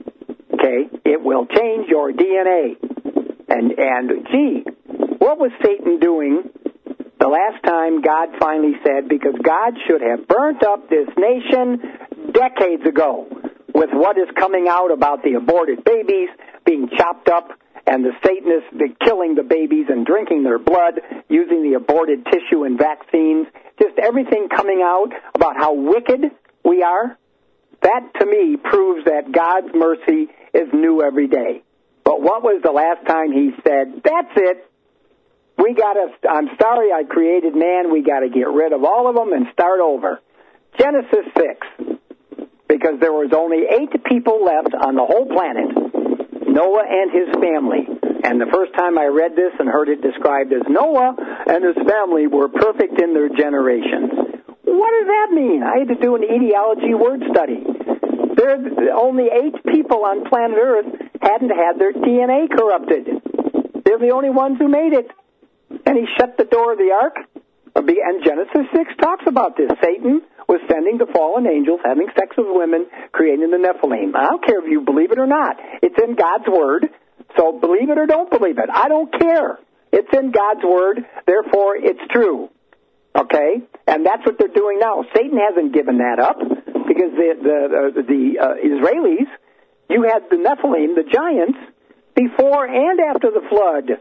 Okay? It will change your D N A. And, and gee, what was Satan doing the last time God finally said, because God should have burnt up this nation decades ago with what is coming out about the aborted babies being chopped up and the Satanists the killing the babies and drinking their blood, using the aborted tissue and vaccines, just everything coming out about how wicked we are. That, to me, proves that God's mercy is new every day. But what was the last time he said, that's it, we got to, I'm sorry I created man, we got to get rid of all of them and start over. Genesis six, because there was only eight people left on the whole planet, Noah and his family. And the first time I read this and heard it described as Noah and his family were perfect in their generations. What does that mean? I had to do an etiology word study. There's only eight people on planet Earth hadn't had their D N A corrupted. They're the only ones who made it. And he shut the door of the ark. And Genesis six talks about this. Satan was sending the fallen angels, having sex with women, creating the Nephilim. I don't care if you believe it or not. It's in God's Word. So believe it or don't believe it. I don't care. It's in God's Word. Therefore, it's true. Okay? And that's what they're doing now. Satan hasn't given that up because the, the, uh, the uh, Israelis, you had the Nephilim, the giants, before and after the flood.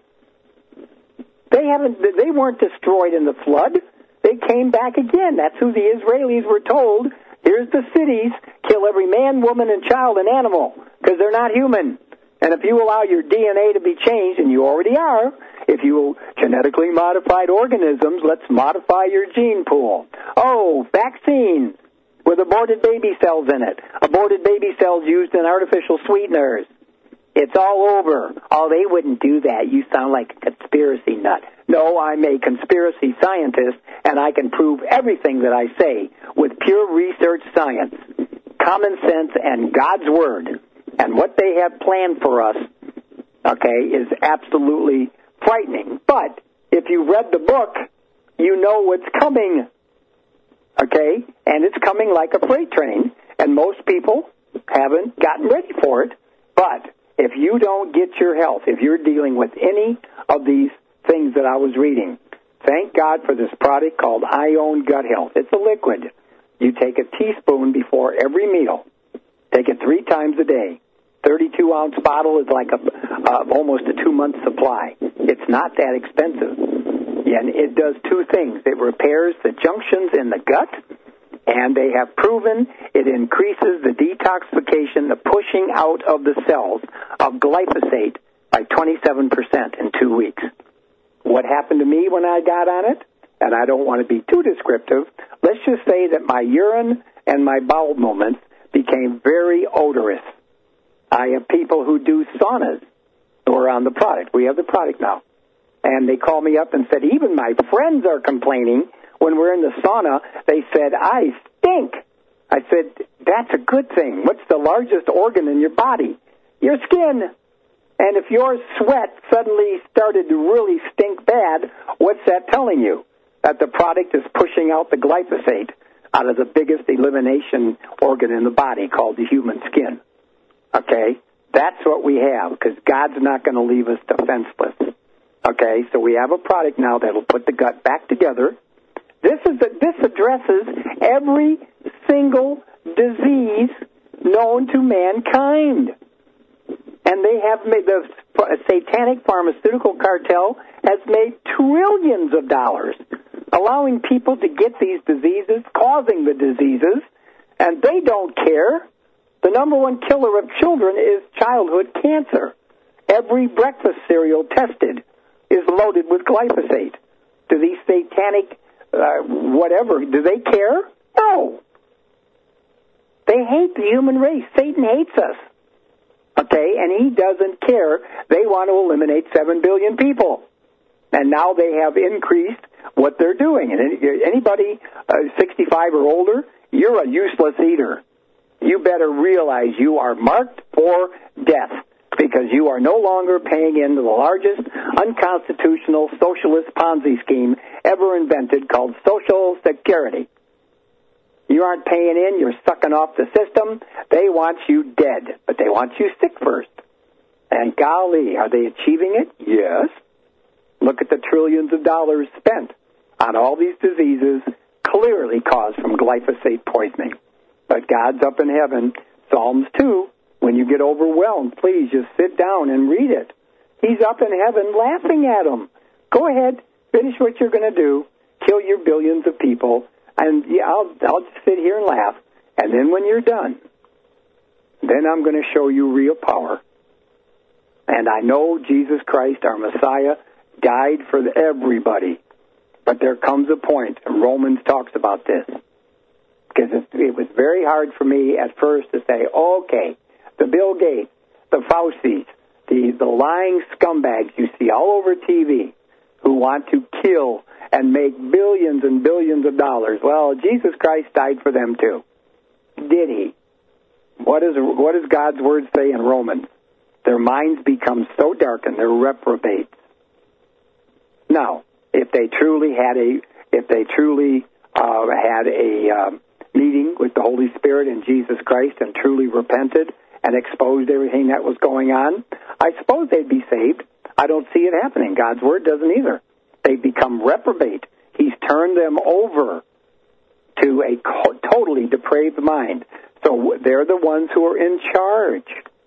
They haven't. They weren't destroyed in the flood. They came back again. That's who the Israelis were told. Here's the cities. Kill every man, woman, and child and animal because they're not human. And if you allow your D N A to be changed, and you already are, if you genetically modified organisms, let's modify your gene pool. Oh, vaccines with aborted baby cells in it. Aborted baby cells used in artificial sweeteners. It's all over. Oh, they wouldn't do that. You sound like a conspiracy nut. No, I'm a conspiracy scientist, and I can prove everything that I say with pure research science, common sense, and God's Word. And what they have planned for us, okay, is absolutely frightening. But if you read the book, you know what's coming, okay? And it's coming like a freight train, and most people haven't gotten ready for it. But if you don't get your health, if you're dealing with any of these things that I was reading, thank God for this product called Ion Gut Health. It's a liquid. You take a teaspoon before every meal. Take it three times a day. thirty-two ounce bottle is like a uh, almost a two-month supply. It's not that expensive. And it does two things. It repairs the junctions in the gut, and they have proven it increases the detoxification, the pushing out of the cells of glyphosate by twenty-seven percent in two weeks. What happened to me when I got on it? And I don't want to be too descriptive. Let's just say that my urine and my bowel movements became very odorous. I have people who do saunas who are on the product. We have the product now. And they call me up and said, even my friends are complaining when we're in the sauna. They said, I stink. I said, that's a good thing. What's the largest organ in your body? Your skin. And if your sweat suddenly started to really stink bad, what's that telling you? That the product is pushing out the glyphosate out of the biggest elimination organ in the body called the human skin. Okay? That's what we have, because God's not going to leave us defenseless. Okay? So we have a product now that will put the gut back together. This is a, this addresses every single disease known to mankind. And they have made, the satanic pharmaceutical cartel has made trillions of dollars allowing people to get these diseases, causing the diseases, and they don't care. The number one killer of children is childhood cancer. Every breakfast cereal tested is loaded with glyphosate. Do these satanic, uh, whatever, do they care? No. They hate the human race. Satan hates us. Okay, and he doesn't care. They want to eliminate seven billion people. And now they have increased what they're doing. And anybody uh, sixty-five or older, you're a useless eater. You better realize you are marked for death because you are no longer paying into the largest unconstitutional socialist Ponzi scheme ever invented called Social Security. You aren't paying in, you're sucking off the system. They want you dead, but they want you sick first. And golly, are they achieving it? Yes. Look at the trillions of dollars spent on all these diseases clearly caused from glyphosate poisoning. But God's up in heaven. Psalms two, when you get overwhelmed, please just sit down and read it. He's up in heaven laughing at them. Go ahead, finish what you're going to do, kill your billions of people, and yeah, I'll, I'll just sit here and laugh. And then when you're done, then I'm going to show you real power. And I know Jesus Christ, our Messiah, died for everybody. But there comes a point, and Romans talks about this, because it, it was very hard for me at first to say, okay, the Bill Gates, the Faucis, the, the lying scumbags you see all over T V who want to kill and make billions and billions of dollars. Well, Jesus Christ died for them too. Did he? What, is, what does God's word say in Romans? Their minds become so darkened, they're reprobates. Now, if they truly had a, if they truly uh, had a um, meeting with the Holy Spirit and Jesus Christ and truly repented and exposed everything that was going on, I suppose they'd be saved. I don't see it happening. God's word doesn't either. They become reprobate. He's turned them over to a co- totally depraved mind. So they're the ones who are in charge.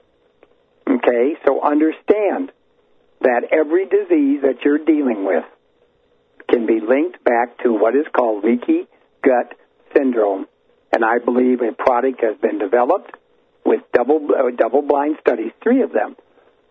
Okay, so understand that every disease that you're dealing with can be linked back to what is called leaky gut syndrome. And I believe a product has been developed with double uh, double-blind studies, three of them,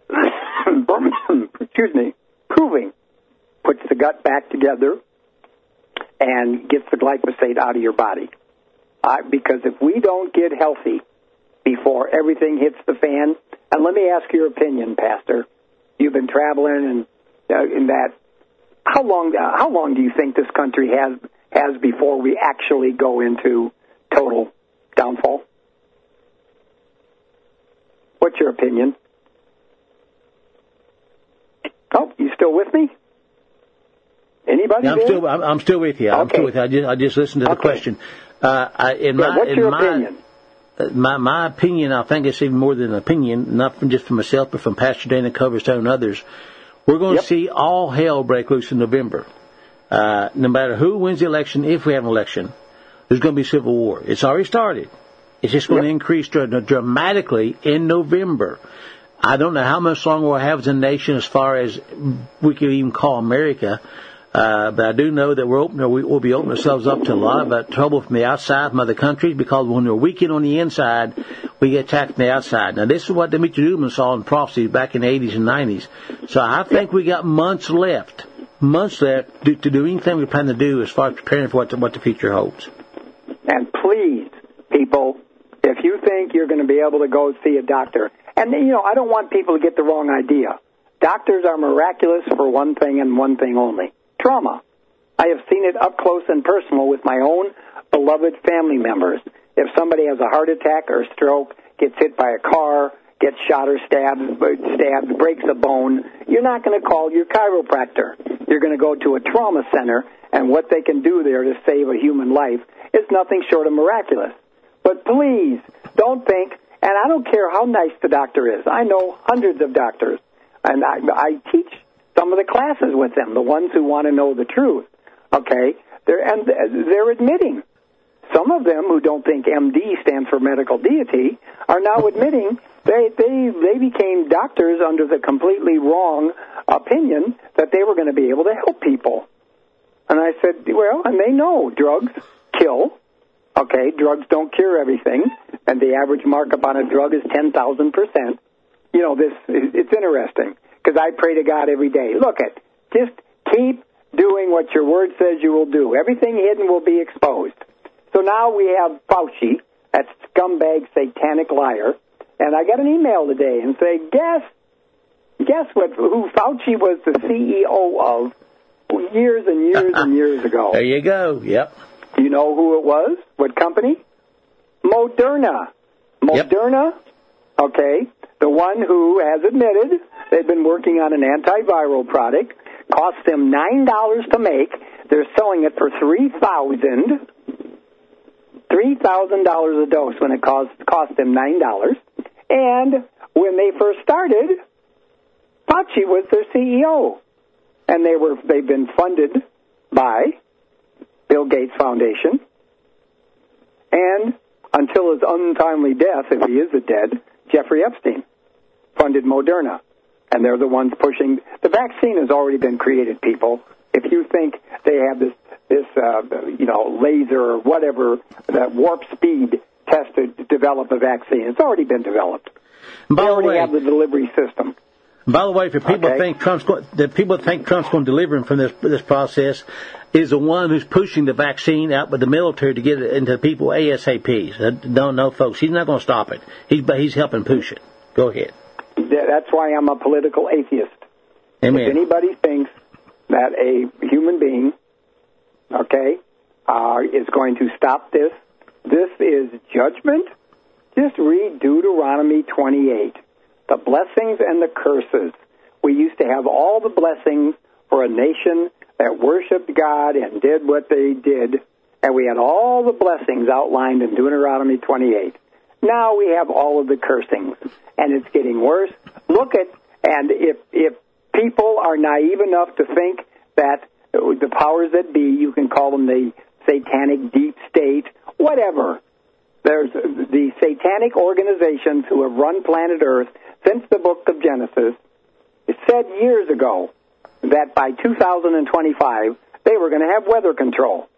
excuse me, proving puts the gut back together and gets the glyphosate out of your body. Uh, because if we don't get healthy before everything hits the fan, and let me ask your opinion, Pastor. You've been traveling and uh, in that. How long? Uh, how long do you think this country has has before we actually go into total downfall? What's your opinion? Oh, you still with me? Anybody? Yeah, I'm there? still. I'm, I'm still with you. I'm okay. still with you. I just, I just listened to the okay. question. Uh, I, in yeah, my, what's in your my, opinion? My my opinion, I think it's even more than an opinion, not from just from myself, but from Pastor Dana Coverstone and others. We're going yep. to see all hell break loose in November. Uh, no matter who wins the election, if we have an election, there's going to be civil war. It's already started. It's just going yep. to increase dr- dramatically in November. I don't know how much longer we'll have as a nation as far as we could even call America. Uh, but I do know that we're open, we, we'll be opening ourselves up to a lot of uh, trouble from the outside, from other countries, because when we're weakened on the inside, we get attacked from the outside. Now, this is what Demetri Duman saw in prophecy back in the eighties and nineties. So I think we got months left, months left to, to do anything we plan to do as far as preparing for what the, what the future holds. And please, people, if you think you're going to be able to go see a doctor, and, you know, I don't want people to get the wrong idea. Doctors are miraculous for one thing and one thing only. Trauma. I have seen it up close and personal with my own beloved family members. If somebody has a heart attack or a stroke, gets hit by a car, gets shot or stabbed, stabbed, breaks a bone, you're not going to call your chiropractor. You're going to go to a trauma center, and what they can do there to save a human life is nothing short of miraculous. But please, don't think, and I don't care how nice the doctor is. I know hundreds of doctors, and I, I teach some of the classes with them, the ones who want to know the truth. Okay? They're, and they're admitting. Some of them who don't think M D stands for medical deity are now admitting they they they became doctors under the completely wrong opinion that they were going to be able to help people. And I said, well, and they know drugs kill. Okay, drugs don't cure everything, and the average markup on a drug is ten thousand percent. You know, this it's interesting, because I pray to God every day. Look at, just keep doing what your word says you will do. Everything hidden will be exposed. So now we have Fauci, that scumbag satanic liar, and I got an email today and say, guess, guess what? Who Fauci was the C E O of years and years and years ago. There you go. Yep. You know who it was? What company? Moderna. Moderna, yep. Okay, the one who has admitted they've been working on an antiviral product, cost them nine dollars to make. They're selling it for three thousand dollars. three thousand dollars a dose when it cost, cost them nine dollars. And when they first started, Fauci was their C E O. And they were, they've been funded by Bill Gates Foundation. And until his untimely death, if he is dead, Jeffrey Epstein funded Moderna. And they're the ones pushing. The vaccine has already been created, people. If you think they have this, this uh, you know, laser or whatever, that warp speed test to develop a vaccine, it's already been developed. By they already the way, have the delivery system. By the way, for people okay. think Trump's going, that people think Trump's going to deliver him from this this process, is the one who's pushing the vaccine out with the military to get it into people ASAP. So don't know, folks. He's not going to stop it. He's he's helping push it. Go ahead. That's why I'm a political atheist. Amen. If anybody thinks that a human being, okay, uh, is going to stop this, this is judgment. Just read Deuteronomy twenty-eight. The blessings and the curses. We used to have all the blessings for a nation that worshiped God and did what they did, and we had all the blessings outlined in Deuteronomy twenty-eight. Now we have all of the cursings, and it's getting worse. Look at, and if if people are naive enough to think that the powers that be, you can call them the satanic deep state, whatever. There's the satanic organizations who have run planet Earth since the book of Genesis. It said years ago that by two thousand twenty-five, they were going to have weather control.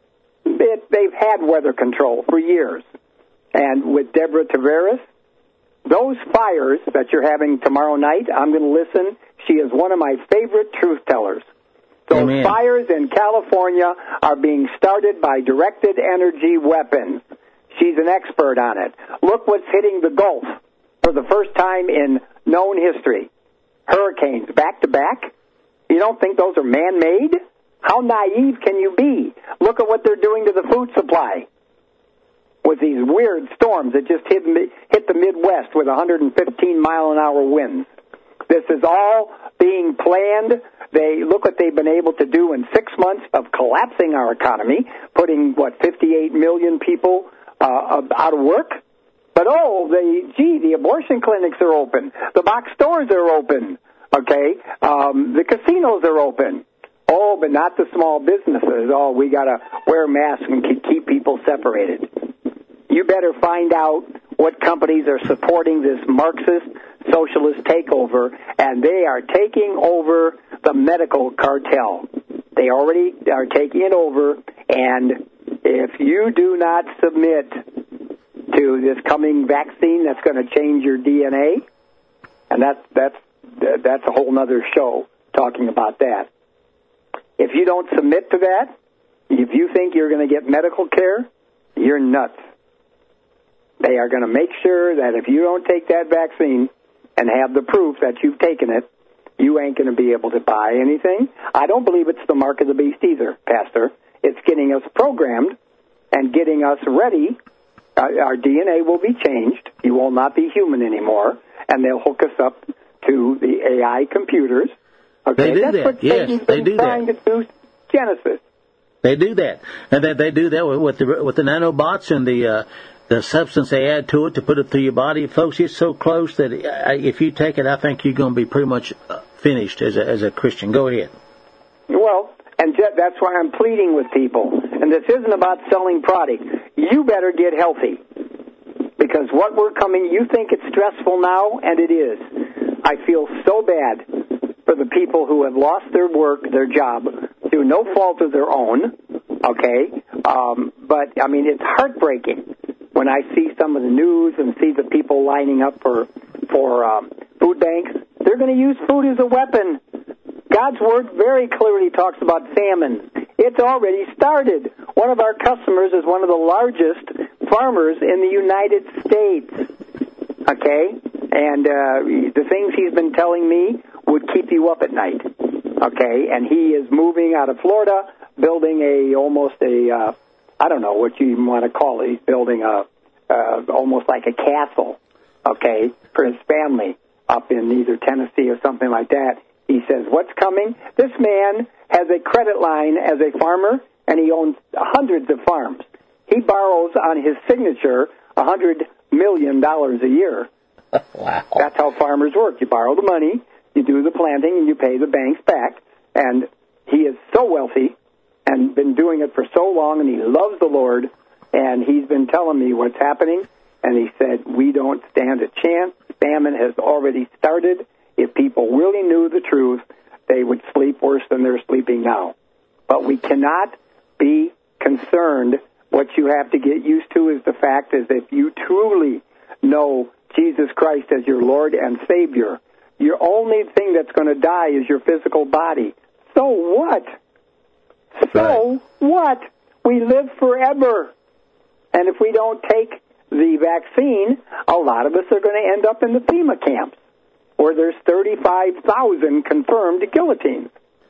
It, they've had weather control for years. And with Deborah Tavares, those fires that you're having tomorrow night, I'm going to listen. She is one of my favorite truth tellers. Those Amen. Fires in California are being started by directed energy weapons. She's an expert on it. Look what's hitting the Gulf for the first time in known history. Hurricanes back to back. You don't think those are man-made? How naive can you be? Look at what they're doing to the food supply with these weird storms that just hit, hit the Midwest with one hundred fifteen mile an hour winds. This is all being planned. They look what they've been able to do in six months of collapsing our economy, putting, what, fifty-eight million people uh, out of work. But, oh, the, gee, the abortion clinics are open. The box stores are open, okay? Um, the casinos are open. Oh, but not the small businesses. Oh, we got to wear masks and keep people separated. You better find out what companies are supporting this Marxist socialist takeover, and they are taking over the medical cartel. They already are taking it over, and if you do not submit to this coming vaccine that's going to change your D N A, and that's that's that's a whole other show talking about that. If you don't submit to that, if you think you're going to get medical care, you're nuts. They are going to make sure that if you don't take that vaccine and have the proof that you've taken it, you ain't going to be able to buy anything. I don't believe it's the mark of the beast either, Pastor. It's getting us programmed and getting us ready uh, our D N A will be changed. You will not be human anymore, and they'll hook us up to the A I computers. Okay, they do that's that. what Yes, Satan's they been do trying that. to do. Genesis. They do that, and they, they do that with, with the with the nanobots and the uh, the substance they add to it to put it through your body. Folks, it's so close that if you take it, I think you're going to be pretty much finished as a as a Christian. Go ahead. Well, and that's why I'm pleading with people. And this isn't about selling product. You better get healthy. Because what we're coming, you think it's stressful now, and it is. I feel so bad for the people who have lost their work, their job, through no fault of their own, okay? Um, but, I mean, it's heartbreaking when I see some of the news and see the people lining up for, for um, food banks. They're going to use food as a weapon. God's Word very clearly talks about famine. It's already started. One of our customers is one of the largest farmers in the United States, okay? And uh, the things he's been telling me would keep you up at night, okay? And he is moving out of Florida, building a almost a, uh, I don't know what you even want to call it. He's building a uh, almost like a castle, okay, for his family up in either Tennessee or something like that. He says, what's coming? This man has a credit line as a farmer, and he owns hundreds of farms. He borrows on his signature one hundred million dollars a year. Wow. That's how farmers work. You borrow the money, you do the planting, and you pay the banks back. And he is so wealthy and been doing it for so long, and he loves the Lord, and he's been telling me what's happening. And he said, we don't stand a chance. Famine has already started. If people really knew the truth, they would sleep worse than they're sleeping now. But we cannot be concerned. What you have to get used to is the fact is if you truly know Jesus Christ as your Lord and Savior, your only thing that's going to die is your physical body. So what? So right. what? We live forever. And if we don't take the vaccine, a lot of us are going to end up in the FEMA camps, where there's thirty-five thousand confirmed guillotines.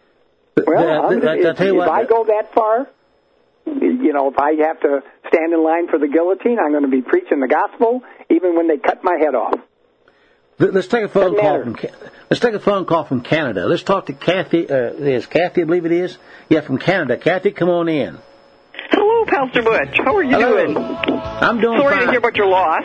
Well, the, the, if, I tell you if what, I go that far, you know, if I have to stand in line for the guillotine, I'm going to be preaching the gospel, even when they cut my head off. Let's take a phone Doesn't call matter. from Let's take a phone call from Canada. Let's talk to Kathy. Uh, is Kathy, I believe it is? Yeah, from Canada. Kathy, come on in. Hello, Pastor Butch. How are you Hello. doing? I'm doing Sorry fine. to hear about your loss.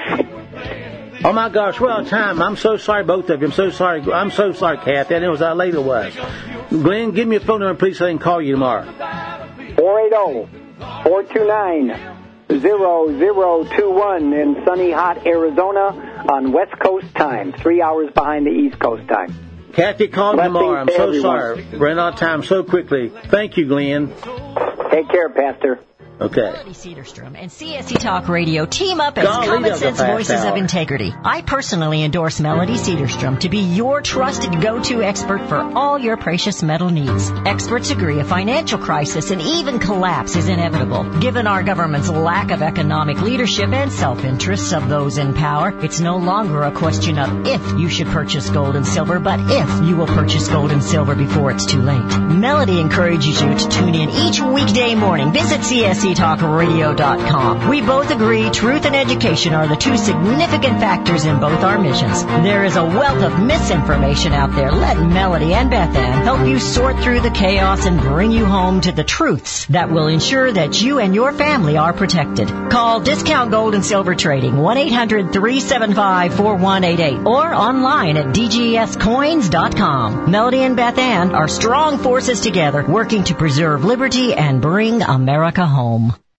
Oh my gosh, well, time. I'm so sorry, both of you. I'm so sorry. I'm so sorry, Kathy. I didn't know how late it was. Glenn, give me a phone number, please, so I can call you tomorrow. four eight zero, four two nine, zero zero two one in sunny, hot Arizona on West Coast time, three hours behind the East Coast time. Kathy, call me Blessings tomorrow. I'm to so everyone. sorry. Ran out of time so quickly. Thank you, Glenn. Take care, Pastor. Okay. Melody Cedarstrom and C S C Talk Radio team up as Golly, common that was a sense fast voices hour. of integrity. I personally endorse Melody Cedarstrom to be your trusted go-to expert for all your precious metal needs. Experts agree a financial crisis and even collapse is inevitable. Given our government's lack of economic leadership and self-interests of those in power, it's no longer a question of if you should purchase gold and silver, but if you will purchase gold and silver before it's too late. Melody encourages you to tune in each weekday morning. Visit C S C talk radio dot com. We both agree truth and education are the two significant factors in both our missions. There is a wealth of misinformation out there. Let Melody and Beth Ann help you sort through the chaos and bring you home to the truths that will ensure that you and your family are protected. Call Discount Gold and Silver Trading, one eight hundred three seven five four one eight eight, or online at d g s coins dot com. Melody and Beth Ann are strong forces together working to preserve liberty and bring America home.